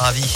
ravi.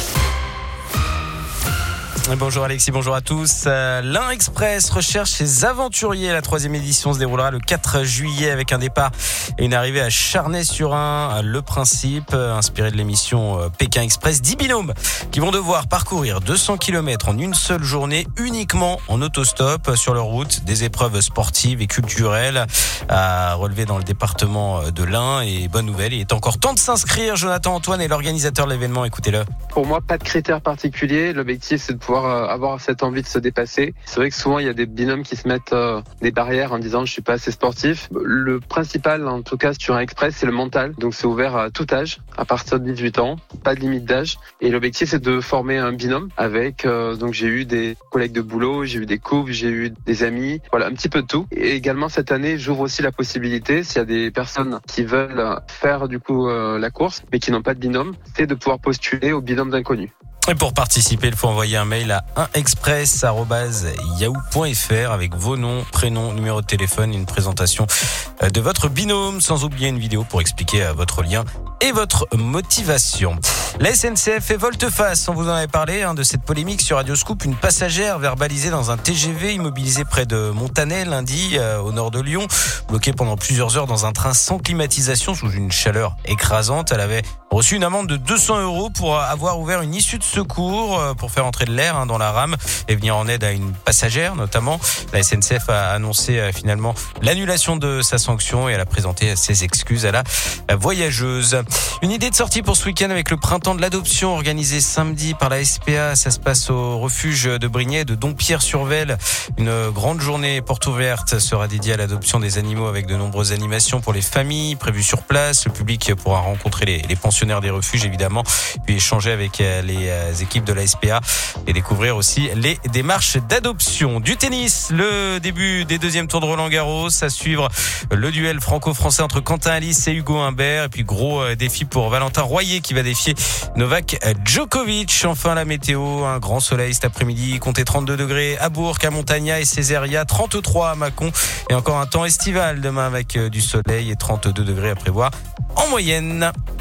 Bonjour Alexis, bonjour à tous. L'Ain Express recherche ses aventuriers. La 3e édition se déroulera le 4 juillet avec un départ et une arrivée à Charnay-sur-Ain. Le principe, inspiré de l'émission Pékin Express, 10 binômes qui vont devoir parcourir 200 km en une seule journée uniquement en autostop sur leur route. Des épreuves sportives et culturelles à relever dans le département de l'Ain. Et bonne nouvelle, il est encore temps de s'inscrire. Jonathan Antoine est l'organisateur de l'événement, écoutez-le. Pour moi, pas de critères particuliers. L'objectif, c'est de pouvoir avoir cette envie de se dépasser. C'est vrai que souvent, il y a des binômes qui se mettent des barrières en disant « je suis pas assez sportif ». Le principal, en tout cas, sur un express, c'est le mental. Donc, c'est ouvert à tout âge, à partir de 18 ans, pas de limite d'âge. Et l'objectif, c'est de former un binôme avec... donc, j'ai eu des collègues de boulot, j'ai eu des couples, j'ai eu des amis. Voilà, un petit peu de tout. Et également, cette année, j'ouvre aussi la possibilité, s'il y a des personnes qui veulent faire du coup la course, mais qui n'ont pas de binôme, c'est de pouvoir postuler au binôme d'inconnus. Et pour participer, il faut envoyer un mail à unexpress@yahoo.fr avec vos noms, prénoms, numéro de téléphone, une présentation de votre binôme, sans oublier une vidéo pour expliquer votre lien et votre motivation. La SNCF fait volte-face, on vous en avait parlé de cette polémique sur Radio Scoop. Une passagère verbalisée dans un TGV immobilisé près de Montanet lundi au nord de Lyon, bloquée pendant plusieurs heures dans un train sans climatisation sous une chaleur écrasante. Elle avait reçu une amende de 200 € pour avoir ouvert une issue de secours pour faire entrer de l'air dans la rame et venir en aide à une passagère notamment. La SNCF a annoncé finalement l'annulation de sa sanction et elle a présenté ses excuses à la voyageuse. Une idée de sortie pour ce week-end avec le printemps de l'adoption organisé samedi par la SPA. Ça se passe au refuge de Brignais de Dompierre-sur-Vesle. Une grande journée porte ouverte sera dédiée à l'adoption des animaux avec de nombreuses animations pour les familles prévues sur place. Le public pourra rencontrer les pensionnaires des refuges évidemment, puis échanger avec les équipes de la SPA et découvrir aussi les démarches d'adoption. Du tennis, le début des deuxièmes tours de Roland-Garros, à suivre le duel franco-français entre Quentin Alice et Hugo Humbert, et puis gros défi pour Valentin Royer qui va défier Novak Djokovic. Enfin la météo, un grand soleil cet après-midi, comptez 32 degrés à Bourg, à Montagna et Césaria, 33 à Mâcon et encore un temps estival demain avec du soleil et 32 degrés à prévoir en moyenne.